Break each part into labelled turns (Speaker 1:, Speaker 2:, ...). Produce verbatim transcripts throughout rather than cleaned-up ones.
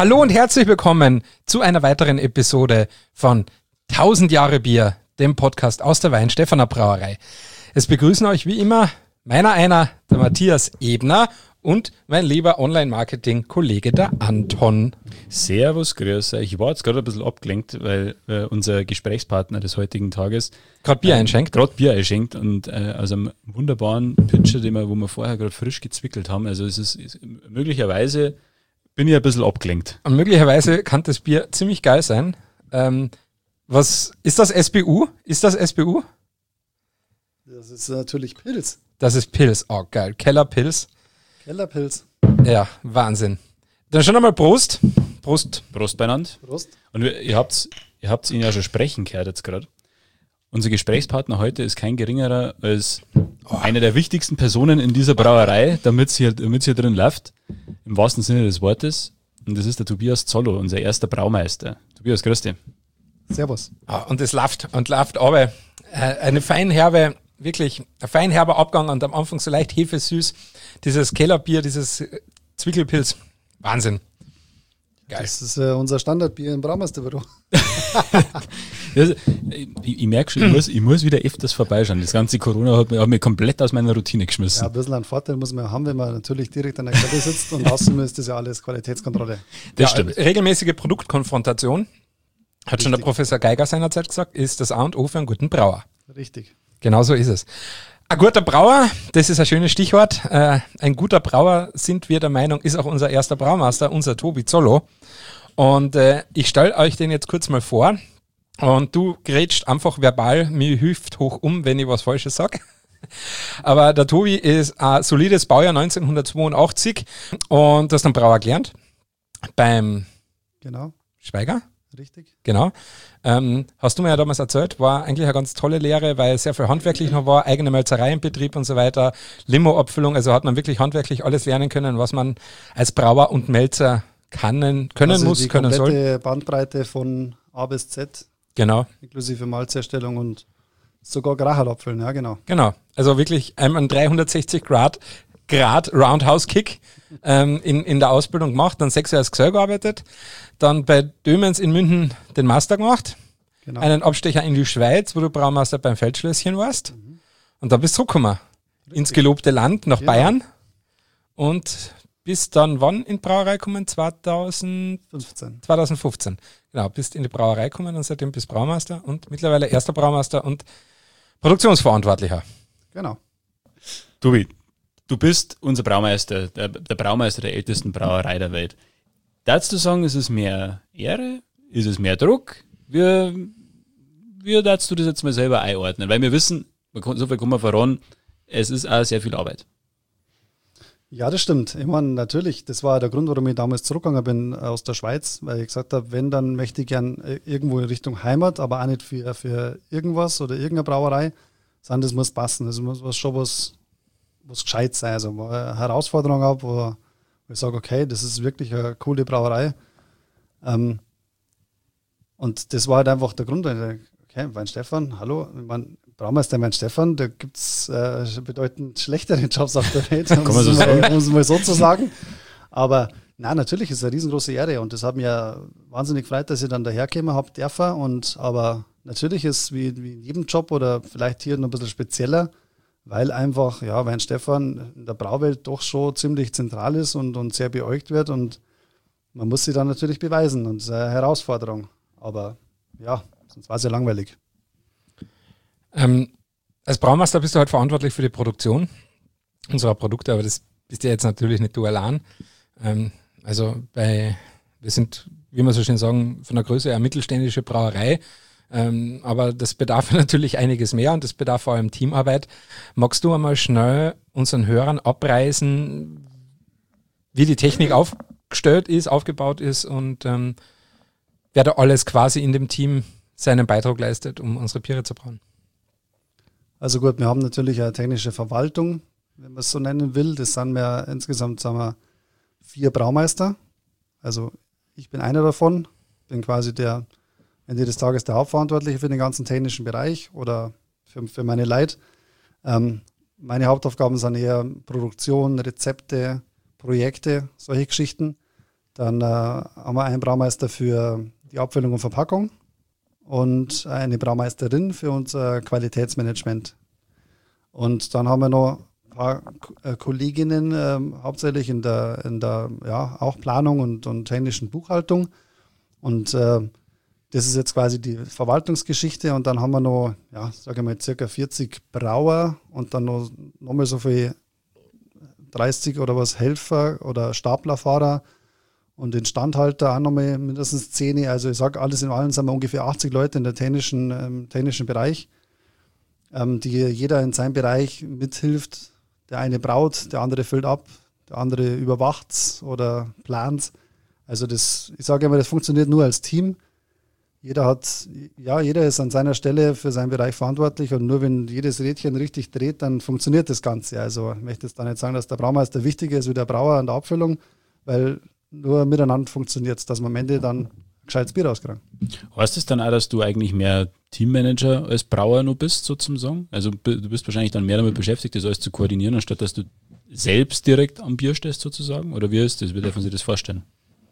Speaker 1: Hallo und herzlich willkommen zu einer weiteren Episode von tausend Jahre Bier, dem Podcast aus der Weinstephaner Brauerei. Es begrüßen euch wie immer meiner einer, der Matthias Ebner und mein lieber Online-Marketing-Kollege, der Anton.
Speaker 2: Servus, grüß euch. Ich war jetzt gerade ein bisschen abgelenkt, weil äh, unser Gesprächspartner des heutigen Tages
Speaker 1: gerade Bier äh, einschenkt.
Speaker 2: Gerade Bier einschenkt und äh, aus einem wunderbaren Pitcher, den wir, wo wir vorher gerade frisch gezwickelt haben. Also es ist, ist möglicherweise bin ich ein bisschen abgelenkt.
Speaker 1: Und möglicherweise kann das Bier ziemlich geil sein. Ähm, was ist das S B U? Ist das S B U?
Speaker 3: Das ist natürlich Pils.
Speaker 1: Das ist Pils. Oh, geil. Kellerpils.
Speaker 3: Kellerpils.
Speaker 1: Ja, Wahnsinn. Dann schon einmal Prost. Prost.
Speaker 2: Prost beieinander.
Speaker 3: Prost.
Speaker 2: Und wir, ihr habt ihr habt's ihn ja schon sprechen gehört jetzt gerade. Unser Gesprächspartner heute ist kein geringerer als oh. eine der wichtigsten Personen in dieser Brauerei, damit es hier, damit's hier drin läuft. Im wahrsten Sinne des Wortes. Und das ist der Tobias Zollo, unser erster Braumeister. Tobias, grüß dich.
Speaker 3: Servus.
Speaker 1: Oh, und es läuft und läuft aber äh, eine feinherbe, wirklich ein feinherber Abgang und am Anfang so leicht hefesüß. Dieses Kellerbier, dieses Zwickelpilz. Wahnsinn.
Speaker 3: Geil. Das ist äh, unser Standardbier im Braumeisterbüro.
Speaker 2: Das, ich, ich merke schon, ich muss, ich muss wieder öfters vorbeischauen. Das ganze Corona hat mich, hat mich komplett aus meiner Routine geschmissen.
Speaker 3: Ja, ein bisschen einen Vorteil muss man haben, wenn man natürlich direkt an der Quelle sitzt und außen ist das ja alles Qualitätskontrolle.
Speaker 1: Das ja, stimmt. Regelmäßige Produktkonfrontation, hat Richtig. Schon der Professor Geiger seinerzeit gesagt, ist das A und O für einen guten Brauer.
Speaker 3: Richtig.
Speaker 1: Genau so ist es. Ein guter Brauer, das ist ein schönes Stichwort. Äh, ein guter Brauer, sind wir der Meinung, ist auch unser erster Braumeister, unser Tobi Zollo. Und äh, ich stelle euch den jetzt kurz mal vor. Und du grätscht einfach verbal mir Hüft hoch um, wenn ich was Falsches sage. Aber der Tobi ist ein solides Baujahr neunzehnhundertzweiundachtzig und du hast einen Brauer gelernt beim
Speaker 3: genau.
Speaker 1: Schweiger.
Speaker 3: Richtig.
Speaker 1: Genau. Ähm, hast du mir ja damals erzählt, war eigentlich eine ganz tolle Lehre, weil sehr viel handwerklich noch war, eigene Melzerei im Betrieb und so weiter, Limo-Abfüllung, also hat man wirklich handwerklich alles lernen können, was man als Brauer und Melzer kann, können
Speaker 3: also
Speaker 1: muss,
Speaker 3: die
Speaker 1: können soll. Die
Speaker 3: komplette Bandbreite von A bis Z.
Speaker 1: Genau.
Speaker 3: Inklusive Malzherstellung und sogar Gracherl-Abfüllen, ja genau.
Speaker 1: Genau, also wirklich einen dreihundertsechzig Grad, Grad Roundhouse-Kick ähm, in, in der Ausbildung gemacht, dann sechs Jahre als Gesell gearbeitet, dann bei Dömens in München den Master gemacht, genau. Einen Abstecher in die Schweiz, wo du Braumeister beim Feldschlösschen warst mhm. und dann bist du zurückgekommen ins gelobte Land nach genau. Bayern und bist dann wann in die Brauerei gekommen? zweitausendfünfzehn. zweitausendfünfzehn. Genau, bist in die Brauerei gekommen und seitdem bist Braumeister und mittlerweile erster Braumeister und Produktionsverantwortlicher.
Speaker 3: Genau.
Speaker 2: Tobi, du bist unser Braumeister, der, der Braumeister der ältesten Brauerei der Welt. Darfst du sagen, ist es mehr Ehre? Ist es mehr Druck? Wie, wie darfst du das jetzt mal selber einordnen? Weil wir wissen, so viel kann man verraten, es ist auch sehr viel Arbeit.
Speaker 3: Ja, das stimmt. Ich meine, natürlich, das war der Grund, warum ich damals zurückgegangen bin aus der Schweiz, weil ich gesagt habe, wenn, dann möchte ich gern irgendwo in Richtung Heimat, aber auch nicht für, für irgendwas oder irgendeine Brauerei, sondern das muss passen. Das muss was, schon was, was gescheit sein. Also, wo ich eine Herausforderung habe, wo ich sage, okay, das ist wirklich eine coole Brauerei. Ähm, und das war halt einfach der Grund. Okay, Weinstephan, hallo, ich meine, Braumeister Weinstephan, da gibt es äh, bedeutend schlechtere Jobs auf der Welt, um es mal, mal so zu sagen. Aber na, natürlich ist es eine riesengroße Ehre und das hat mir ja wahnsinnig gefreut, dass ich dann dahergekommen habe, dürfen. Und aber natürlich ist es wie, wie in jedem Job oder vielleicht hier noch ein bisschen spezieller, weil einfach, ja, Weinstephan in der Brauwelt doch schon ziemlich zentral ist und, und sehr beäugt wird und man muss sich dann natürlich beweisen und das ist eine Herausforderung. Aber ja, sonst war es ja langweilig.
Speaker 1: Ähm, als Braumeister bist du halt verantwortlich für die Produktion unserer Produkte, aber das bist ja jetzt natürlich nicht du allein. Ähm, also bei, wir sind, wie wir so schön sagen, von der Größe eine mittelständische Brauerei, ähm, aber das bedarf natürlich einiges mehr und das bedarf vor allem Teamarbeit. Magst du einmal schnell unseren Hörern abreißen, wie die Technik aufgestellt ist, aufgebaut ist und ähm, wer da alles quasi in dem Team seinen Beitrag leistet, um unsere Biere zu brauen?
Speaker 3: Also gut, wir haben natürlich eine technische Verwaltung, wenn man es so nennen will. Das sind wir insgesamt, sagen wir, vier Braumeister. Also ich bin einer davon, bin quasi der, Ende des Tages der Hauptverantwortliche für den ganzen technischen Bereich oder für, für meine Leute. Ähm, meine Hauptaufgaben sind eher Produktion, Rezepte, Projekte, solche Geschichten. Dann äh, haben wir einen Braumeister für die Abfüllung und Verpackung und eine Braumeisterin für unser Qualitätsmanagement. Und dann haben wir noch ein paar äh, Kolleginnen, äh, hauptsächlich in der, in der ja, auch Planung und, und technischen Buchhaltung. Und äh, das ist jetzt quasi die Verwaltungsgeschichte. Und dann haben wir noch, ja, sage ich mal, circa vierzig Brauer und dann noch, noch mal so viel dreißig oder was Helfer oder Staplerfahrer und Instandhalter auch nochmal mindestens zehn. Also ich sage, alles in allem sind wir ungefähr achtzig Leute in der technischen, ähm, technischen Bereich, ähm, die jeder in seinem Bereich mithilft. Der eine braut, der andere füllt ab, der andere überwacht oder plant. Also das, ich sage immer, das funktioniert nur als Team. Jeder hat, ja, jeder ist an seiner Stelle für seinen Bereich verantwortlich und nur wenn jedes Rädchen richtig dreht, dann funktioniert das Ganze. Also ich möchte jetzt da nicht sagen, dass der Braumeister wichtiger ist wie der Brauer an der Abfüllung, weil nur miteinander funktioniert es, dass man am Ende dann ein gescheites Bier rauskriegen.
Speaker 2: Heißt es dann auch, dass du eigentlich mehr Teammanager als Brauer noch bist, so zum Sagen? Also du bist wahrscheinlich dann mehr damit beschäftigt, das alles zu koordinieren, anstatt dass du selbst direkt am Bier stehst sozusagen? Oder wie ist das? Wie dürfen Sie das vorstellen?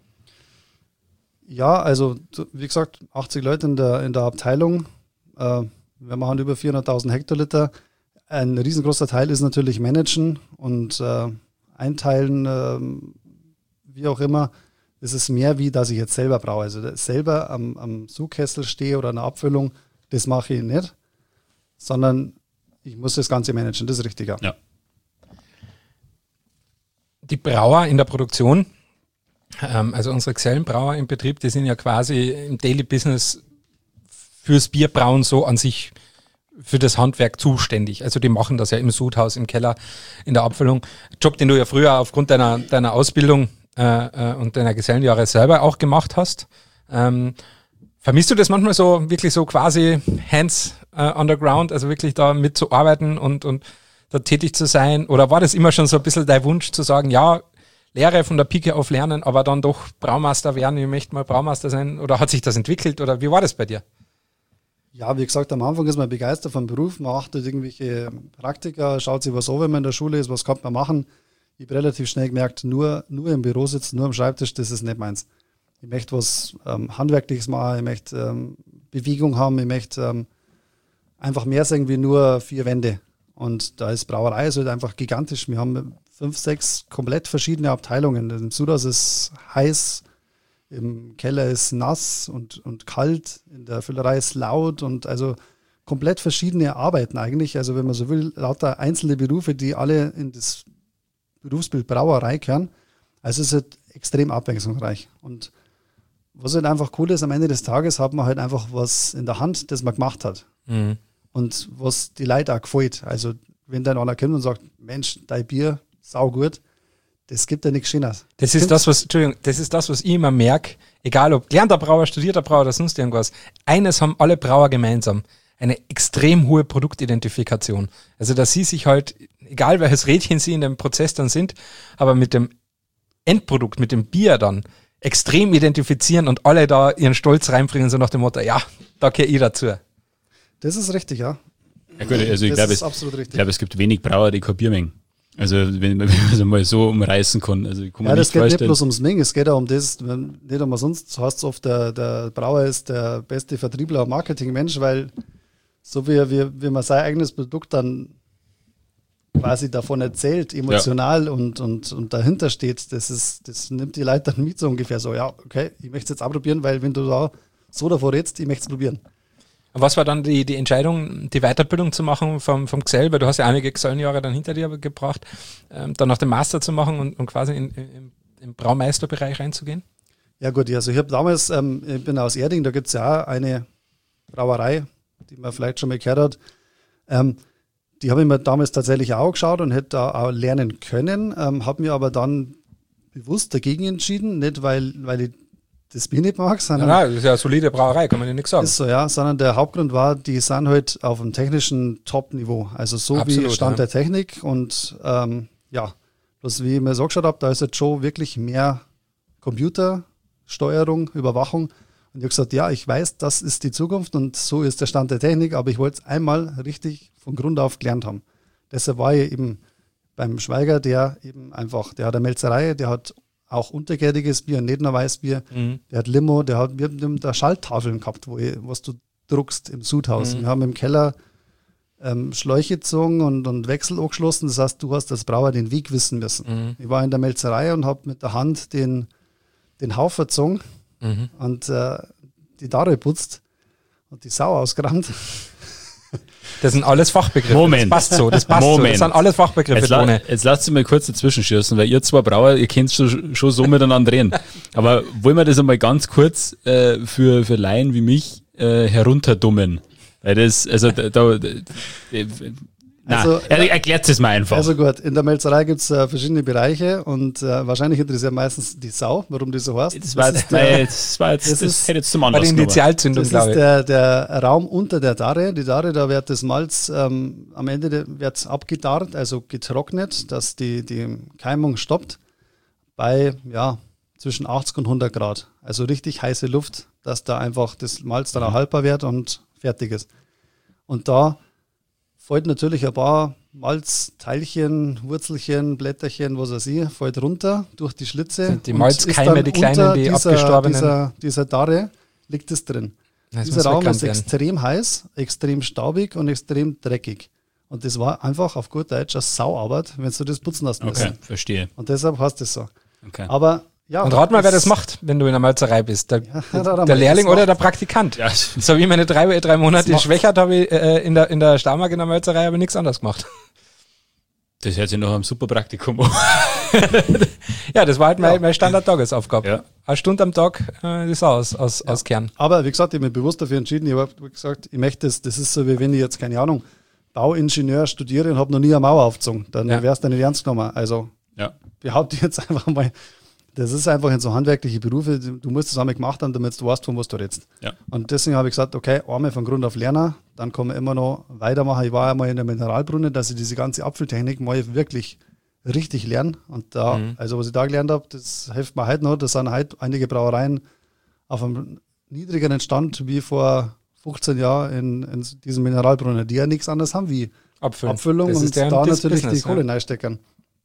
Speaker 3: Ja, also wie gesagt, achtzig Leute in der, in der Abteilung. Äh, wir machen über vierhunderttausend Hektoliter. Ein riesengroßer Teil ist natürlich Managen und äh, Einteilen, äh, wie auch immer. Es ist mehr wie, dass ich jetzt selber braue. Also selber am, am Sudkessel stehe oder eine Abfüllung, das mache ich nicht, sondern ich muss das Ganze managen, das ist richtig. Ja.
Speaker 2: Ja.
Speaker 1: Die Brauer in der Produktion, also unsere Gesellenbrauer im Betrieb, die sind ja quasi im Daily Business fürs Bierbrauen so an sich für das Handwerk zuständig. Also die machen das ja im Sudhaus, im Keller, in der Abfüllung. Job, den du ja früher aufgrund deiner, deiner Ausbildung äh, und deiner Gesellenjahre selber auch gemacht hast. Ähm, vermisst du das manchmal so, wirklich so quasi hands äh, on the ground, also wirklich da mitzuarbeiten und, und da tätig zu sein? Oder war das immer schon so ein bisschen dein Wunsch zu sagen, ja, Lehre von der Pike auf lernen, aber dann doch Braumeister werden, ich möchte mal Braumeister sein, oder hat sich das entwickelt, oder wie war das bei dir?
Speaker 3: Ja, wie gesagt, am Anfang ist man begeistert vom Beruf, man macht irgendwelche Praktika, schaut sich was an, wenn man in der Schule ist, was kann man machen. Ich habe relativ schnell gemerkt, nur, nur im Büro sitzen, nur am Schreibtisch, das ist nicht meins. Ich möchte was ähm, Handwerkliches machen, ich möchte ähm, Bewegung haben, ich möchte ähm, einfach mehr sagen wie nur vier Wände. Und da ist Brauerei ist halt einfach gigantisch. Wir haben fünf, sechs komplett verschiedene Abteilungen. Im Sudhaus ist heiß, im Keller ist nass und, und kalt, in der Füllerei ist laut und also komplett verschiedene Arbeiten eigentlich. Also wenn man so will, lauter einzelne Berufe, die alle in das Berufsbild Brauerei gehören. Also es ist halt extrem abwechslungsreich. Und was halt einfach cool ist, am Ende des Tages hat man halt einfach was in der Hand, das man gemacht hat.
Speaker 1: Mhm.
Speaker 3: Und was die Leute auch gefällt. Also wenn dann einer kommt und sagt, Mensch, dein Bier, sau gut, das gibt ja nichts Schönes.
Speaker 1: Das ist das, was, Entschuldigung, das ist das, was ich immer merke, egal ob gelernter Brauer, studierter Brauer oder sonst irgendwas. Eines haben alle Brauer gemeinsam, eine extrem hohe Produktidentifikation. Also dass sie sich halt, egal welches Rädchen sie in dem Prozess dann sind, aber mit dem Endprodukt, mit dem Bier dann extrem identifizieren und alle da ihren Stolz reinbringen, so nach dem Motto, ja, da gehöre ich dazu.
Speaker 3: Das ist richtig, ja.
Speaker 2: Ja gut, also ich glaube, es, ich glaube, es gibt wenig Brauer, die kein Bier mengen. Also wenn, wenn man es mal so umreißen kann. Also ich kann
Speaker 3: ja,
Speaker 2: mir
Speaker 3: das
Speaker 2: nicht
Speaker 3: geht
Speaker 2: vorstellen.
Speaker 3: nicht bloß ums Mengen, es geht auch um das, wenn, nicht um sonst heißt es oft, der, der Brauer ist der beste Vertriebler und Marketingmensch, weil so wie, wie, wie man sein eigenes Produkt dann quasi davon erzählt, emotional ja. und, und, und dahinter steht, das, ist, das nimmt die Leute dann mit so ungefähr so, ja, okay, ich möchte es jetzt auch probieren, weil wenn du da so davor redest, ich möchte es probieren.
Speaker 1: Was war dann die, die Entscheidung, die Weiterbildung zu machen vom, vom Gesell? Weil du hast ja einige Gesellenjahre dann hinter dir gebracht, ähm, dann noch den Master zu machen und, und quasi in, in, im Braumeisterbereich reinzugehen?
Speaker 3: Ja gut, also ich habe damals, ähm, ich bin aus Erding, da gibt es ja auch eine Brauerei, die man vielleicht schon mal gehört hat. Ähm, die habe ich mir damals tatsächlich auch geschaut und hätte da auch lernen können, ähm, habe mir aber dann bewusst dagegen entschieden, nicht weil, weil ich das Bier nicht mag, sondern...
Speaker 1: Ja, das ist ja eine solide Brauerei, kann man ja nichts sagen.
Speaker 3: Ist so, ja, sondern der Hauptgrund war, die sind halt auf dem technischen Top-Niveau, also so
Speaker 1: Absolut,
Speaker 3: wie Stand
Speaker 1: ja.
Speaker 3: der Technik und ähm, ja, bloß wie ich mir so geschaut habe, da ist jetzt schon wirklich mehr Computersteuerung, Überwachung und ich habe gesagt, ja, ich weiß, das ist die Zukunft und so ist der Stand der Technik, aber ich wollte es einmal richtig von Grund auf gelernt haben. Deshalb war ich eben beim Schweiger, der eben einfach, der hat eine Melzerei, der hat auch untergäriges Bier, nicht nur Weißbier.
Speaker 1: Mhm.
Speaker 3: Der hat Limo, der hat, wir haben da Schalttafeln gehabt, wo ich, was du druckst im Sudhaus.
Speaker 1: Mhm.
Speaker 3: Wir haben im Keller ähm, Schläuche gezogen und, und Wechsel angeschlossen. Das heißt, du hast als Brauer den Weg wissen müssen.
Speaker 1: Mhm.
Speaker 3: Ich war in der Melzerei und habe mit der Hand den, den Haufen gezogen
Speaker 1: Mhm.
Speaker 3: und äh, die Dare putzt und die Sau ausgerannt.
Speaker 1: Das sind alles Fachbegriffe.
Speaker 2: Moment.
Speaker 1: Das passt so, das passt so.
Speaker 2: Moment.
Speaker 1: Das sind alles Fachbegriffe,
Speaker 2: Jetzt, la
Speaker 1: Tone.
Speaker 2: jetzt lasst mich mal kurz dazwischen schießen, weil ihr zwei Brauer, ihr könnt schon, schon so miteinander reden. Aber wollen wir das einmal ganz kurz äh, für, für Laien wie mich äh, herunterdummen? Weil das, also da, da, da äh, na,
Speaker 3: Also,
Speaker 2: er, erklärt es mal einfach.
Speaker 3: Also gut, in der Melzerei gibt es äh, verschiedene Bereiche und äh, wahrscheinlich interessiert meistens die Sau, warum die so heißt.
Speaker 2: das war jetzt,
Speaker 3: ist der,
Speaker 2: nein, das war jetzt,
Speaker 3: das
Speaker 2: das,
Speaker 3: ist
Speaker 2: hätte jetzt zum
Speaker 1: Bei
Speaker 2: Anlass
Speaker 1: der
Speaker 2: genommen.
Speaker 1: Initialzündung,
Speaker 3: das
Speaker 1: glaube
Speaker 3: ist
Speaker 1: ich.
Speaker 3: der, der Raum unter der Darre. Die Darre, da wird das Malz ähm, am Ende wird es abgedarrt, also getrocknet, dass die, die Keimung stoppt bei ja, zwischen achtzig und hundert Grad. Also richtig heiße Luft, dass da einfach das Malz dann auch haltbar wird und fertig ist. Und da fällt natürlich ein paar Malzteilchen, Wurzelchen, Blätterchen, was weiß ich, fällt runter durch die Schlitze.
Speaker 1: Sind die
Speaker 3: und
Speaker 1: Malzkeime,
Speaker 3: ist dann
Speaker 1: die kleinen,
Speaker 3: unter
Speaker 1: die
Speaker 3: dieser,
Speaker 1: abgestorbenen?
Speaker 3: Dieser, dieser Darre liegt es drin.
Speaker 1: Das
Speaker 3: Dieser
Speaker 1: muss
Speaker 3: Raum
Speaker 1: weggerannt
Speaker 3: ist
Speaker 1: werden.
Speaker 3: extrem heiß, extrem staubig und extrem dreckig. Und das war einfach auf gut Deutsch eine Sauarbeit, wenn du das putzen hast müssen.
Speaker 2: Okay, verstehe.
Speaker 3: Und deshalb heißt es so.
Speaker 2: Okay.
Speaker 3: Aber ja.
Speaker 1: Und rat mal, wer das macht, wenn du in der Malzerei bist. Der,
Speaker 3: Ja,
Speaker 1: der,
Speaker 3: rat mal,
Speaker 1: der
Speaker 3: wer
Speaker 1: Lehrling
Speaker 3: das
Speaker 1: oder
Speaker 3: macht.
Speaker 1: der Praktikant.
Speaker 2: Ja.
Speaker 1: So wie meine drei, drei Monate
Speaker 3: Das macht-
Speaker 1: Schwächert habe ich äh, in der, in der Starmark in der Malzerei aber nichts anderes gemacht.
Speaker 2: Das hört sich nach einem super Praktikum an.
Speaker 1: Ja, das war halt meine,
Speaker 3: Ja.
Speaker 1: meine Standard-Tagesaufgabe.
Speaker 2: Ja.
Speaker 1: Eine Stunde am Tag äh, die Sau aus, aus,
Speaker 3: Ja.
Speaker 1: auskehren.
Speaker 3: Aber wie gesagt, ich habe mich bewusst dafür entschieden. Ich habe gesagt, ich möchte das, das ist so, wie wenn ich jetzt, keine Ahnung, Bauingenieur studiere und habe noch nie eine Mauer aufgezogen. Dann
Speaker 1: Ja.
Speaker 3: wär's dann nicht ernst genommen. Also
Speaker 2: Ja.
Speaker 3: behaupte ich jetzt einfach mal, das ist einfach in so handwerkliche Berufe, du musst das einmal gemacht haben, damit du weißt, von was du redest.
Speaker 2: Ja.
Speaker 3: Und deswegen habe ich gesagt, okay, einmal von Grund auf lernen, dann kann man immer noch weitermachen. Ich war einmal in der Mineralbrunne, dass ich diese ganze Apfeltechnik mal wirklich richtig lerne. Und da,
Speaker 1: Mhm.
Speaker 3: also was ich da gelernt habe, das hilft mir heute noch. Da sind heute einige Brauereien auf einem niedrigeren Stand wie vor fünfzehn Jahren in, in diesen Mineralbrunnen, die ja nichts anderes haben wie
Speaker 1: Abfüllen.
Speaker 3: Abfüllung
Speaker 1: Das
Speaker 3: und
Speaker 1: ist deren
Speaker 3: da
Speaker 1: Dis-
Speaker 3: natürlich
Speaker 1: Business,
Speaker 3: die Kohle
Speaker 1: ja.
Speaker 3: reinstecken.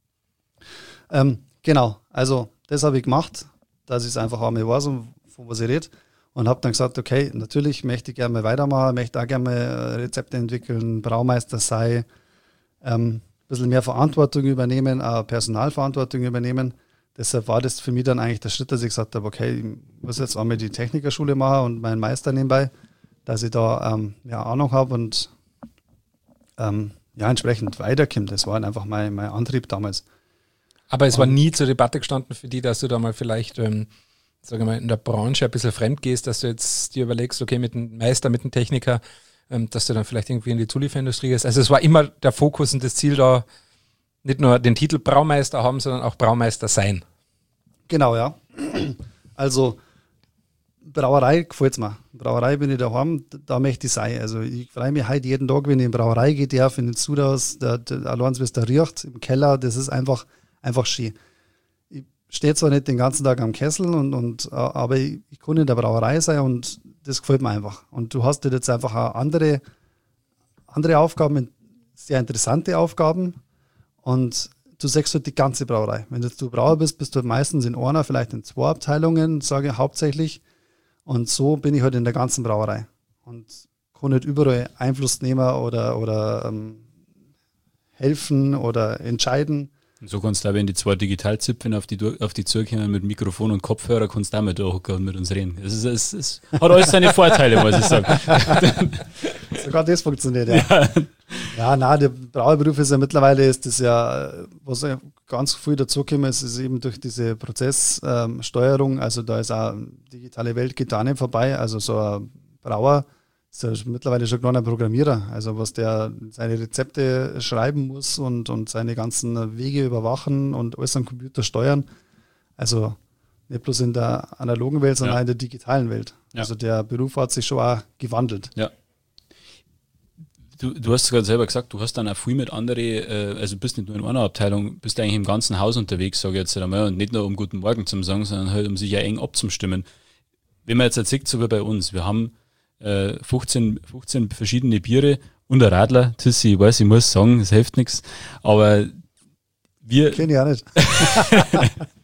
Speaker 3: Ähm, genau, also das habe ich gemacht, dass ich es einfach einmal weiß, um, von was ich rede. Und habe dann gesagt, okay, natürlich möchte ich gerne mal weitermachen, möchte auch gerne mal äh, Rezepte entwickeln, Braumeister sein, ähm, ein bisschen mehr Verantwortung übernehmen, auch Personalverantwortung übernehmen. Deshalb war das für mich dann eigentlich der Schritt, dass ich gesagt habe, okay, ich muss jetzt einmal die Technikerschule machen und meinen Meister nebenbei, dass ich da ähm, ja, Ahnung habe und ähm, ja, entsprechend weiterkomme. Das war halt einfach mein, mein Antrieb damals.
Speaker 1: Aber es war
Speaker 3: Und-
Speaker 1: nie zur Debatte gestanden für die, dass du da mal vielleicht, ähm, sagen wir mal, in der Branche ein bisschen fremd gehst, dass du jetzt dir überlegst, okay, mit dem Meister, mit dem Techniker, ähm, dass du dann vielleicht irgendwie in die Zulieferindustrie gehst. Also es war immer der Fokus und das Ziel da, nicht nur den Titel Braumeister haben, sondern auch Braumeister sein.
Speaker 3: Genau, ja. Also Brauerei gefällt mir. Brauerei bin ich daheim, da möchte ich sein. Also ich freue mich heute jeden Tag, wenn ich in die Brauerei gehe, darf, in den Sudhaus, der, der, allein wie es da riecht, im Keller, das ist einfach, einfach schön. Ich stehe zwar nicht den ganzen Tag am Kessel, und, und, aber ich, ich kann in der Brauerei sein und das gefällt mir einfach. Und du hast jetzt einfach auch andere, andere Aufgaben, sehr interessante Aufgaben und du sagst halt die ganze Brauerei. Wenn du, du Brauer bist, bist du meistens in einer, vielleicht in zwei Abteilungen, sage ich hauptsächlich. Und so bin ich halt in der ganzen Brauerei und kann nicht überall Einfluss nehmen oder, oder ähm, helfen oder entscheiden.
Speaker 2: Und so kannst du auch, wenn die zwei Digitalzipfen auf die, Dur- auf die Tür kommen mit Mikrofon und Kopfhörer, kannst du auch mit da hocken und mit uns reden. Es, ist, es, es hat alles seine Vorteile, muss ich sagen.
Speaker 3: Sogar das funktioniert, ja. Ja, ja nein, der Brauerberuf ist ja mittlerweile, ist das ja, was ja ganz viel dazugekommen ist, ist eben durch diese Prozesssteuerung, also da ist auch digitale Welt geht da nicht vorbei, also so ein Brauer ist ja mittlerweile schon gar ein Programmierer, also was der seine Rezepte schreiben muss und, und seine ganzen Wege überwachen und alles am Computer steuern, also nicht bloß in der analogen Welt, sondern
Speaker 2: Ja.
Speaker 3: auch in der digitalen Welt.
Speaker 2: Ja.
Speaker 3: Also der Beruf hat sich schon auch gewandelt.
Speaker 2: Ja. Du, du hast gerade selber gesagt, du hast dann auch viel mit anderen, äh, also bist nicht nur in einer Abteilung, bist eigentlich im ganzen Haus unterwegs, sage ich jetzt einmal, und nicht nur um Guten Morgen zu sagen, sondern halt um sich ja eng abzustimmen. Wenn man jetzt erzählt, so wie bei uns, wir haben äh, fünfzehn, fünfzehn verschiedene Biere und ein Radler, Tissi, ich weiß, ich muss sagen, das hilft nichts, aber wir,
Speaker 3: Kenne ich auch nicht.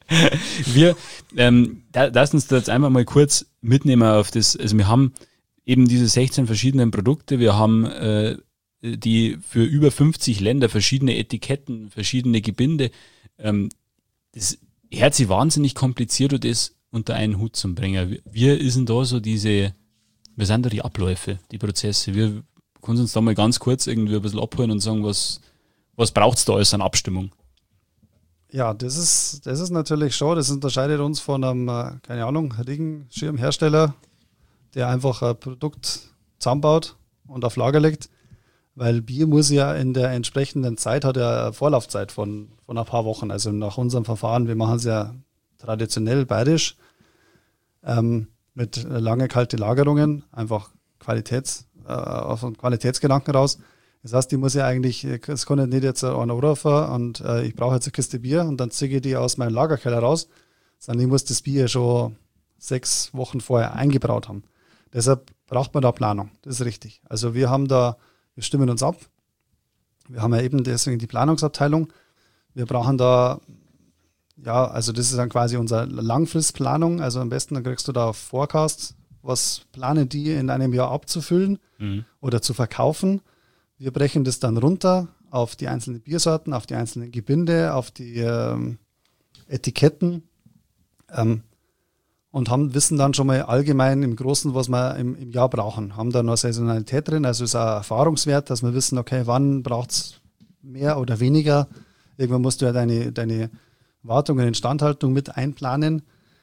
Speaker 2: Wir, ähm, da, lass uns da jetzt einfach mal kurz mitnehmen auf das, also wir haben eben diese sechzehn verschiedenen Produkte, wir haben äh, die für über fünfzig Länder verschiedene Etiketten, verschiedene Gebinde. Ähm, das hört sich wahnsinnig kompliziert und das unter einen Hut zu bringen. Wie, wie ist denn da so diese, was sind da die Abläufe, die Prozesse? Wir können uns da mal ganz kurz irgendwie ein bisschen abholen und sagen, was, was braucht es da alles an Abstimmung?
Speaker 3: Ja, das ist, das ist natürlich schon, das unterscheidet uns von einem, äh, keine Ahnung, Regenschirmhersteller, der einfach ein Produkt zusammenbaut und auf Lager legt, weil Bier muss ja in der entsprechenden Zeit, hat ja eine Vorlaufzeit von, von ein paar Wochen, also nach unserem Verfahren, wir machen es ja traditionell bayerisch, ähm, mit lange kalte Lagerungen, einfach Qualitäts, äh, aus einem Qualitätsgedanken raus. Das heißt, die muss ja eigentlich, es kann nicht jetzt einen anrufen und äh, ich brauche jetzt eine Kiste Bier und dann ziehe ich die aus meinem Lagerkeller raus, sondern ich muss das Bier schon sechs Wochen vorher eingebraut haben. Deshalb braucht man da Planung, das ist richtig. Also wir haben da, wir stimmen uns ab, wir haben ja eben deswegen die Planungsabteilung, wir brauchen da, ja, also das ist dann quasi unsere Langfristplanung, also am besten dann kriegst du da Forecast, was planen die in einem Jahr abzufüllen mhm. oder zu verkaufen. Wir brechen das dann runter auf die einzelnen Biersorten, auf die einzelnen Gebinde, auf die ähm, Etiketten ähm, und haben, wissen dann schon mal allgemein im Großen, was wir im, im Jahr brauchen. Haben da noch Saisonalität drin, also ist auch Erfahrungswert, dass wir wissen, okay, wann braucht es mehr oder weniger. Irgendwann musst du ja deine, deine Wartung und Instandhaltung mit einplanen.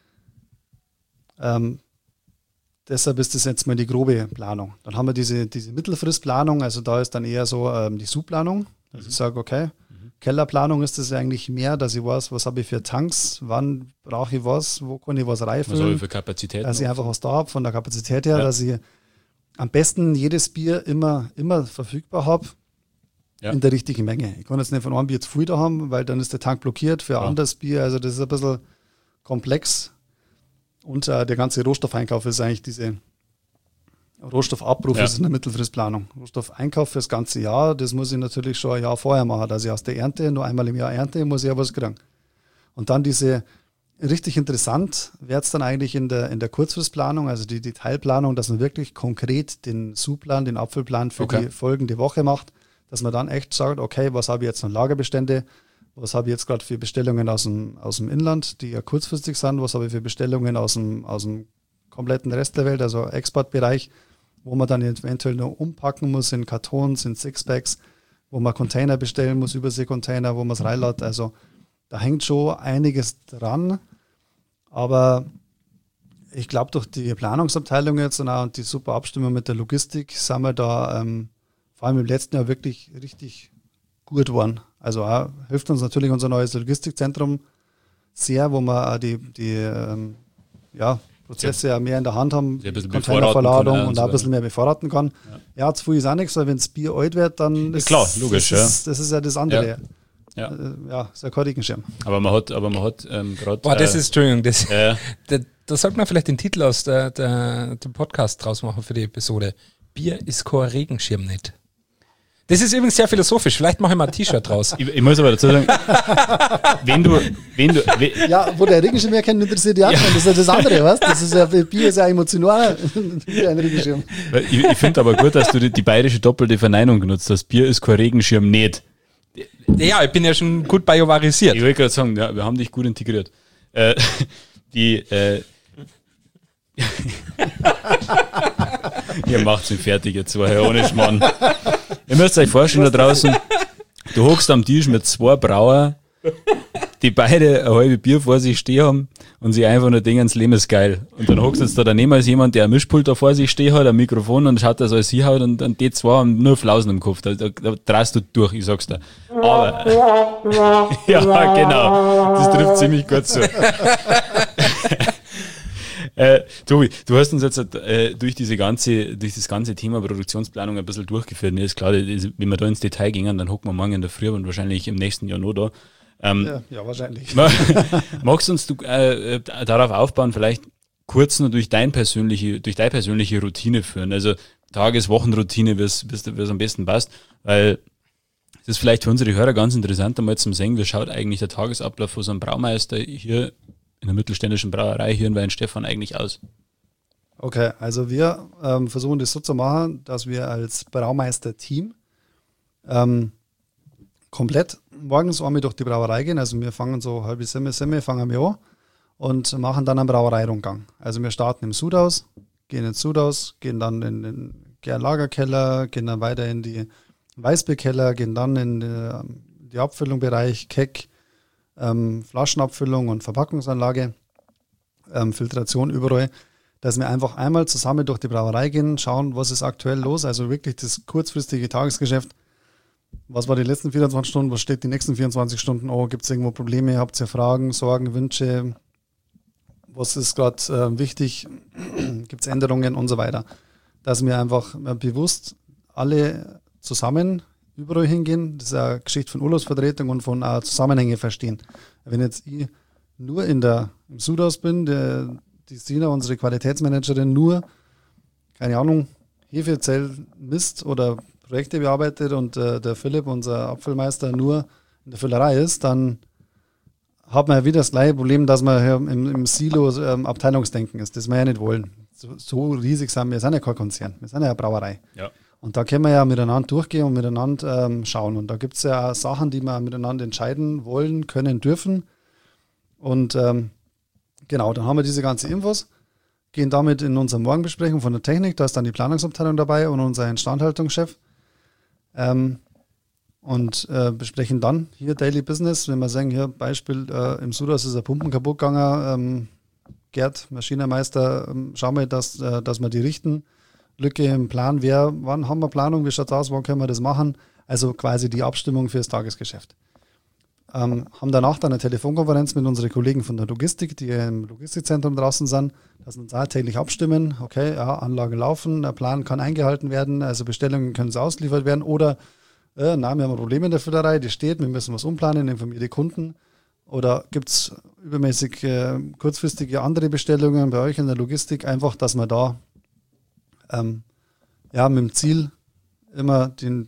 Speaker 3: Ähm, Deshalb ist das jetzt mal die grobe Planung. Dann haben wir diese, diese Mittelfristplanung, also da ist dann eher so ähm, die Subplanung. Also mhm. ich sage, okay, mhm. Kellerplanung ist das eigentlich mehr, dass ich weiß, was habe ich für Tanks, wann brauche ich was, wo kann ich was reinfüllen.
Speaker 2: Was habe ich für Kapazität?
Speaker 3: Dass ich einfach was da habe von der Kapazität her, ja. dass ich am besten jedes Bier immer, immer verfügbar habe ja. in der richtigen Menge. Ich kann jetzt nicht von einem Bier zu viel da haben, weil dann ist der Tank blockiert für ein ja. anderes Bier. Also das ist ein bisschen komplex. Und äh, der ganze Rohstoffeinkauf ist eigentlich diese Rohstoffabruf, ja. ist eine Mittelfristplanung. Rohstoffeinkauf für das ganze Jahr, das muss ich natürlich schon ein Jahr vorher machen. Dass ich aus der Ernte, nur einmal im Jahr ernte, muss ich ja was kriegen. Und dann diese, richtig interessant wird es dann eigentlich in der, in der Kurzfristplanung, also die Detailplanung, dass man wirklich konkret den Subplan, den Apfelplan für okay. die folgende Woche macht, dass man dann echt sagt, okay, was habe ich jetzt noch Lagerbestände, was habe ich jetzt gerade für Bestellungen aus dem, aus dem Inland, die ja kurzfristig sind, was habe ich für Bestellungen aus dem, aus dem kompletten Rest der Welt, also Exportbereich, wo man dann eventuell noch umpacken muss in Kartons, in Sixpacks, wo man Container bestellen muss, Überseekontainer, wo man es reinlädt. Also da hängt schon einiges dran, aber ich glaube, durch die Planungsabteilung jetzt und auch die super Abstimmung mit der Logistik sind wir da ähm, vor allem im letzten Jahr wirklich richtig gut geworden. Also auch hilft uns natürlich unser neues Logistikzentrum sehr, wo wir auch die, die ähm, ja, Prozesse ja mehr in der Hand haben, Containerverladung und auch ein bisschen mehr bevorraten kann. Ja, ja zu viel ist auch nichts, weil wenn das Bier alt wird, dann ist
Speaker 2: klar, logisch,
Speaker 3: das,
Speaker 2: ja.
Speaker 3: ist, das ist ja das andere.
Speaker 2: Ja. Ja,
Speaker 3: äh, ja ist ja kein Regenschirm.
Speaker 2: Aber man hat, aber man hat ähm, gerade.
Speaker 1: Boah, das äh, ist, Entschuldigung, das,
Speaker 2: äh,
Speaker 1: da, da sollte man vielleicht den Titel aus der, der, dem Podcast draus machen für die Episode. Bier ist kein Regenschirm nicht. Das ist übrigens sehr philosophisch. Vielleicht mache ich mal ein T-Shirt draus.
Speaker 2: Ich, ich muss aber dazu sagen, wenn du, wenn du, wenn
Speaker 3: ja, wo der Regenschirm herkennt, interessiert die anderen. Ja. Das ist ja das andere, was? Das ist ja, Bier ist ja emotional wie ein Regenschirm.
Speaker 2: Ich, ich finde aber gut, dass du die, die bayerische doppelte Verneinung genutzt hast. Bier ist kein Regenschirm nicht.
Speaker 1: Ja, ich bin ja schon gut biovarisiert.
Speaker 2: Ich wollte gerade sagen, ja, wir haben dich gut integriert. Äh, die, äh, ihr macht's mich fertig jetzt, war ja ohne Schmarrn. Ihr müsst euch vorstellen, da draußen, du hockst am Tisch mit zwei Brauer, die beide ein halbes Bier vor sich stehen haben und sie einfach nur denken, das Leben ist geil. Und dann hockst du jetzt da daneben als jemand, der ein Mischpult da vor sich stehen hat, ein Mikrofon und schaut, dass alles hinhaut und dann die zwei haben nur Flausen im Kopf. Da, da, da drehst du durch, ich sag's dir. Aber, ja, genau, das trifft ziemlich gut so. Äh, Tobi, du hast uns jetzt äh, durch diese ganze, durch das ganze Thema Produktionsplanung ein bisschen durchgeführt. Mir ist klar, wenn wir da ins Detail gingen, dann hocken wir morgen in der Früh und wahrscheinlich im nächsten Jahr noch da. Ähm,
Speaker 3: ja, ja, wahrscheinlich.
Speaker 2: Magst du uns du, äh, darauf aufbauen, vielleicht kurz nur durch dein persönliche, durch deine persönliche Routine führen? Also Tages-, Wochenroutine, wie es am besten passt, weil Das ist vielleicht für unsere Hörer ganz interessant, einmal zum sehen, wie schaut eigentlich der Tagesablauf von so einem Braumeister hier in der mittelständischen Brauerei hier in Weinstefan eigentlich aus?
Speaker 3: Okay, also wir ähm, versuchen das so zu machen, dass wir als Braumeister-Team ähm, komplett morgens einmal durch die Brauerei gehen. Also wir fangen so halb sieben, sieben fangen wir an und machen dann einen Brauereirundgang. Also wir starten im Sudhaus, gehen ins Sudhaus, gehen dann in den Gärlagerkeller, gehen dann weiter in die Weißbierkeller, gehen dann in die, die Abfüllungsbereich, Keck, ähm, Flaschenabfüllung und Verpackungsanlage, ähm, Filtration überall, dass wir einfach einmal zusammen durch die Brauerei gehen, schauen, was ist aktuell los, also wirklich das kurzfristige Tagesgeschäft. Was war die letzten vierundzwanzig Stunden, was steht die nächsten vierundzwanzig Stunden an, gibt es irgendwo Probleme, habt ihr Fragen, Sorgen, Wünsche, was ist gerade äh, wichtig, gibt es Änderungen und so weiter. Dass wir einfach äh, bewusst alle zusammen überall hingehen. Das ist eine Geschichte von Urlaubsvertretung und von uh, Zusammenhänge verstehen. Wenn jetzt ich nur in der, im Sudhaus bin, der, die Sina, unsere Qualitätsmanagerin, nur, keine Ahnung, Hefezell misst oder Projekte bearbeitet und äh, der Philipp, unser Apfelmeister, nur in der Füllerei ist, dann hat man ja wieder das gleiche Problem, dass man hier im, im Silo ähm, Abteilungsdenken ist. Das wir ja nicht wollen. So, so riesig sind wir. Wir sind ja kein Konzern, wir sind ja eine Brauerei.
Speaker 2: Ja.
Speaker 3: Und da können wir ja miteinander durchgehen und miteinander ähm, schauen. Und da gibt es ja auch Sachen, die wir miteinander entscheiden wollen, können, dürfen. Und ähm, genau, dann haben wir diese ganzen Infos, gehen damit in unsere Morgenbesprechung von der Technik, da ist dann die Planungsabteilung dabei und unser Instandhaltungschef. Ähm, und äh, besprechen dann hier Daily Business, wenn wir sagen, hier Beispiel, äh, im Sudhaus ist ein Pumpen kaputt gegangen, ähm, Gerd, Maschinenmeister, ähm, schauen wir, dass, äh, dass wir die richten. Lücke im Plan, wer, wann haben wir Planung, wie schaut es aus, wann können wir das machen? Also quasi die Abstimmung fürs Tagesgeschäft. Ähm, haben danach dann eine Telefonkonferenz mit unseren Kollegen von der Logistik, die im Logistikzentrum draußen sind, dass wir uns auch täglich abstimmen. Okay, ja, Anlagen laufen, der Plan kann eingehalten werden, also Bestellungen können so ausgeliefert werden oder, äh, na, wir haben ein Problem in der Füllerei, die steht, wir müssen was umplanen, informieren die Kunden. Oder gibt es übermäßig äh, kurzfristige andere Bestellungen bei euch in der Logistik, einfach, dass man da Ähm, ja, mit dem Ziel, immer den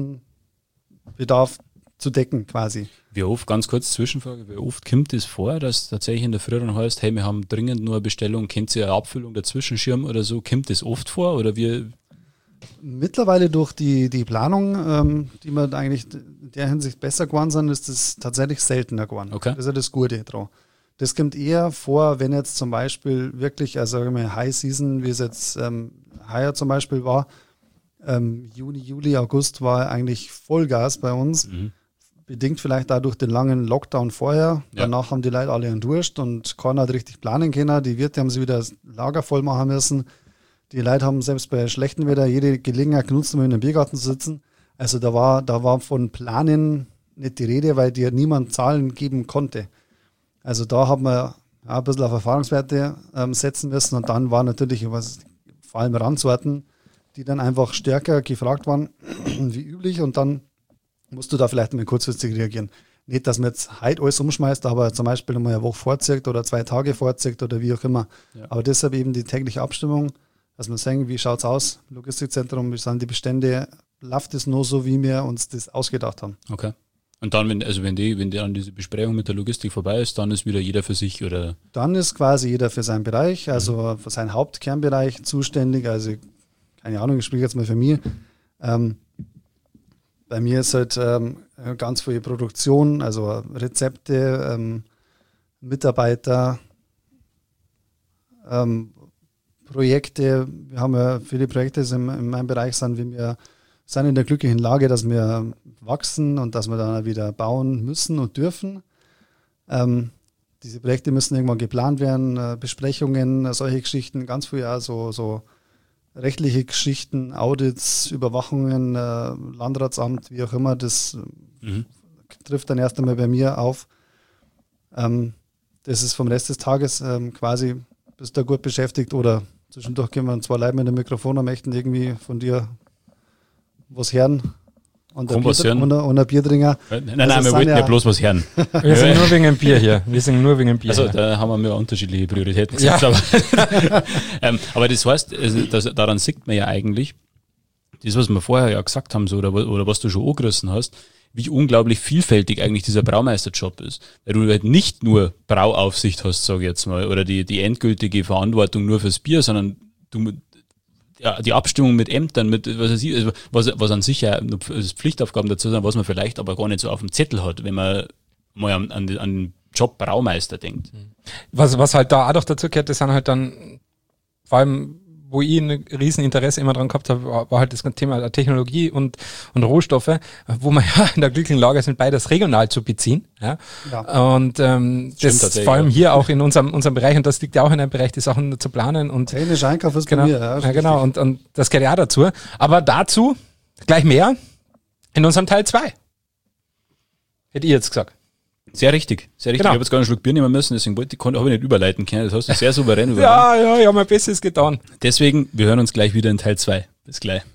Speaker 3: Kundenbedarf zu decken quasi.
Speaker 2: Wie oft, ganz kurz Zwischenfrage, wie oft kommt es vor, dass tatsächlich in der Früh dann heißt, hey, wir haben dringend nur eine Bestellung, kennt ihr eine Abfüllung dazwischen schirmen oder so, kommt das oft vor oder wie?
Speaker 3: Mittlerweile durch die, die Planung, ähm, die wir eigentlich in der Hinsicht besser geworden sind, ist das tatsächlich seltener geworden.
Speaker 2: Okay.
Speaker 3: Das ist ja das Gute dran. Das kommt eher vor, wenn jetzt zum Beispiel wirklich, also sagen wir High Season, wie es jetzt ähm, heuer zum Beispiel war, ähm, Juni, Juli, August war eigentlich Vollgas bei uns, mhm. bedingt vielleicht dadurch den langen Lockdown vorher. Ja. Danach haben die Leute alle einen Durst und keiner hat richtig planen können. Die Wirte haben sie wieder das Lager voll machen müssen. Die Leute haben selbst bei schlechtem Wetter jede Gelegenheit genutzt, um in einem Biergarten zu sitzen. Also da war, da war von Planen nicht die Rede, weil dir niemand Zahlen geben konnte. Also da haben wir ja, ein bisschen auf Erfahrungswerte ähm, setzen müssen und dann war natürlich was, vor allem Randsorten, die dann einfach stärker gefragt waren wie üblich und dann musst du da vielleicht mal kurzfristig reagieren. Nicht, dass man jetzt heute alles umschmeißt, aber zum Beispiel mal eine Woche vorzieht oder zwei Tage vorzieht oder wie auch immer. Ja. Aber deshalb eben die tägliche Abstimmung, dass wir sagen, wie schaut es aus, Logistikzentrum, wie sind die Bestände, läuft es nur so, wie wir uns das ausgedacht haben.
Speaker 2: Okay. Und dann, wenn, also wenn die, wenn die dann diese Besprechung mit der Logistik vorbei ist, dann ist wieder jeder für sich, oder?
Speaker 3: Dann ist quasi jeder für seinen Bereich, also für seinen Hauptkernbereich zuständig. Also, keine Ahnung, ich spreche jetzt mal für mich. Ähm, bei mir ist halt ähm, ganz viel Produktion, also Rezepte, ähm, Mitarbeiter, ähm, Projekte. Wir haben ja viele Projekte in, in meinem Bereich, sind wir mir sind in der glücklichen Lage, dass wir wachsen und dass wir dann wieder bauen müssen und dürfen. Ähm, diese Projekte müssen irgendwann geplant werden, äh, Besprechungen, äh, solche Geschichten, ganz viel ja, so, so rechtliche Geschichten, Audits, Überwachungen, äh, Landratsamt, wie auch immer, das mhm. trifft dann erst einmal bei mir auf. Ähm, das ist vom Rest des Tages ähm, quasi, bist du gut beschäftigt oder zwischendurch gehen wir zwei Leute mit dem Mikrofon und möchten irgendwie von dir was hören und ein,
Speaker 2: was
Speaker 3: Bier,
Speaker 2: hören.
Speaker 3: Und, ein, und ein Bierdringer.
Speaker 2: Nein, nein, also wir wollten ja, ja bloß was hören.
Speaker 1: Wir sind nur wegen dem Bier hier. Wir sind nur wegen dem Bier.
Speaker 2: Also da haben wir unterschiedliche Prioritäten gesetzt. Ja. Aber, ähm, aber das heißt, also, das, daran sieht man ja eigentlich, das, was wir vorher ja gesagt haben, so, oder, oder was du schon angerissen hast, wie unglaublich vielfältig eigentlich dieser Braumeisterjob ist. Weil du halt nicht nur Brauaufsicht hast, sage ich jetzt mal, oder die, die endgültige Verantwortung nur fürs Bier, sondern du, ja, die Abstimmung mit Ämtern, mit was weiß ich, was, was an sich ja Pflichtaufgaben dazu sind, was man vielleicht aber gar nicht so auf dem Zettel hat, wenn man mal an, an, an den Job Braumeister denkt.
Speaker 1: Was, was halt da auch noch dazu gehört, das sind halt dann, vor allem, wo ich ein Rieseninteresse immer dran gehabt habe, war, war halt das ganze Thema Technologie und, und Rohstoffe, wo man ja in der glücklichen Lage sind, beides regional zu beziehen. Ja? Ja. Und ähm, das, das vor allem hier auch in unserem, unserem Bereich, und das liegt ja auch in einem Bereich, die Sachen zu planen. Und
Speaker 3: technischer Einkauf ist
Speaker 1: genau,
Speaker 3: bei mir. Ja,
Speaker 1: ja genau, und, und das gehört ja auch dazu. Aber dazu gleich mehr in unserem Teil zwei. Hätte ich jetzt gesagt.
Speaker 2: Sehr richtig, sehr richtig. Genau. Ich habe jetzt gar einen Schluck Bier nehmen müssen, deswegen wollte ich, konnte, habe ich nicht überleiten können. Das hast du sehr souverän übernommen.
Speaker 1: Ja, ja, ich habe mein Bestes getan.
Speaker 2: Deswegen, wir hören uns gleich wieder in Teil zwei. Bis gleich.